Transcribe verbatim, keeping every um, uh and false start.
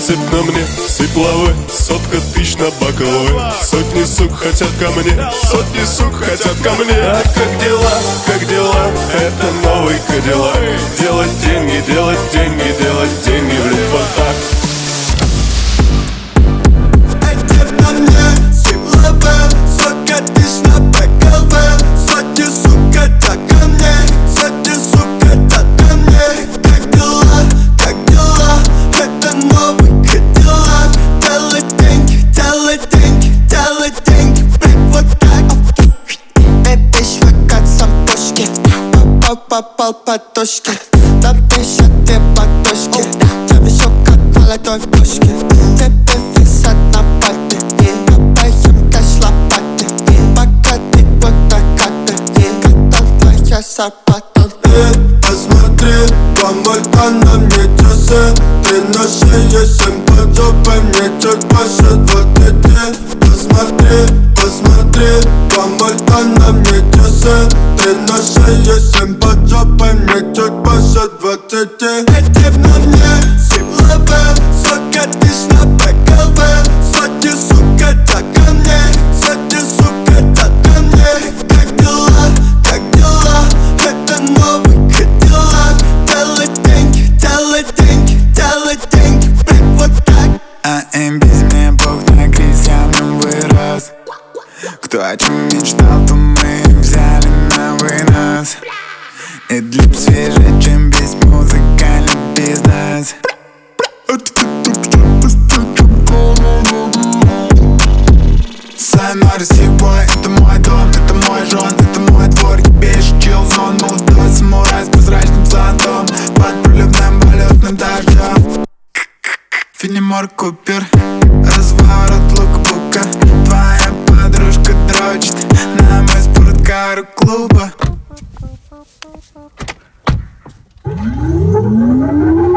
принцип на мне, сипловой, сотка тысяч на боковой. Сотни сук хотят ко мне, сотни сук хотят ко мне. А как дела, как дела, это новый Кадиллак. Делать деньги, делать деньги, делать деньги, блин, вот так. Попал по точке, напишет ты по точке. Я вижу, как молодой в пушке. Тебе висят на пальте, копаем кэш лопаты. Пока ты вот докаты, когда твоя зарплата. Посмотри, помойка на мне часы. Ты на шее, семь под жопой, мне чуть больше двадцати. Посмотри, посмотри, помойка на мне часы. Ты на шее, семь под жопой, мне чуть больше двадцати. Эти на мне, сипловые, сотка тысяч на БКВ. Сотни, сука, так ко мне, сотни, сука, так ко мне. Как дела, как дела, это новый Кадиллак. Делай деньги, делай деньги, делай деньги, блин, вот так. А им без меня бог на кризис, я в нем вырос. Кто о чем мечтал, то мы взяли на вынос. И для свежее, чем весь музыкальный бизнес. Сайнори сибой, это мой дом, это мой жон, это мой двор, ебейший чилзон. Молодой самурай с прозрачным зонтом, под проливным полетным дождем. Фенемор Купер, разворот лукбука. Твоя подружка дрочит на мой спорткар клуба.